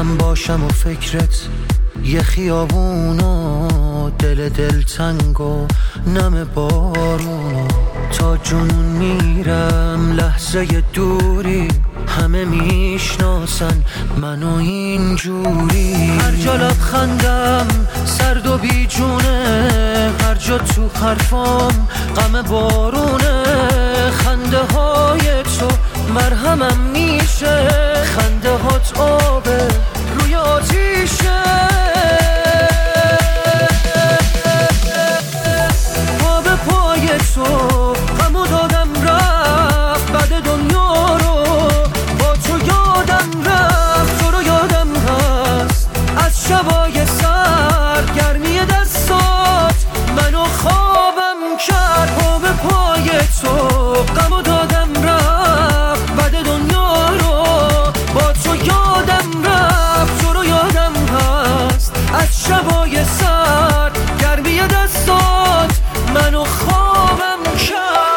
من باشم و فکرت یه خیابون و دل تنگ و نم بارون تا جنون میرم لحظه دوری همه میشناسن منو اینجوری هر جا لبخندم سرد و بیجونه هر جا تو حرفام غم بارونه خنده های تو مرهمم میشه خنده هات آبه روی آتیشه پا به پای تو غمو دادم رفت بعد دنیا رو با تو یادم رفت تو رو یادم هست از شبای سرد گرمی دستات منو خوابم کرد پا به پای تو غمو دادم رفت بعد دنیا رو با تو یادم رفت تو رو یادم هست از شبای سرد گرمی دستات منو خوابم کرد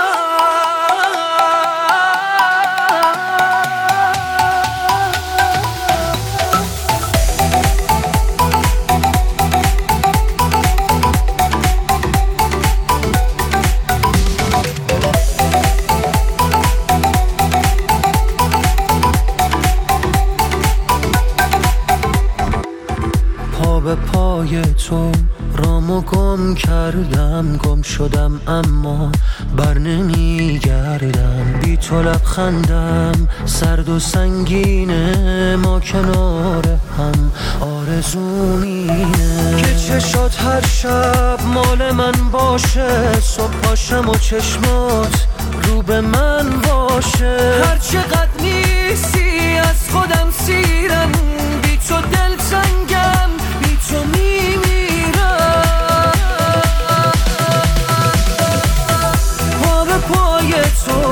پا به پای تو رامو گم کردم گم شدم اما بر نمیگردم بی تو لبخندم سرد و سنگینه ما کنار هم آرزومینه که چشات هر شب مال من باشه صبح پاشم و چشمات رو به من باشه هر چقدر نیستی از خودم سیرم بی تو دل تنگم بی تو میمیرم پا به پای تو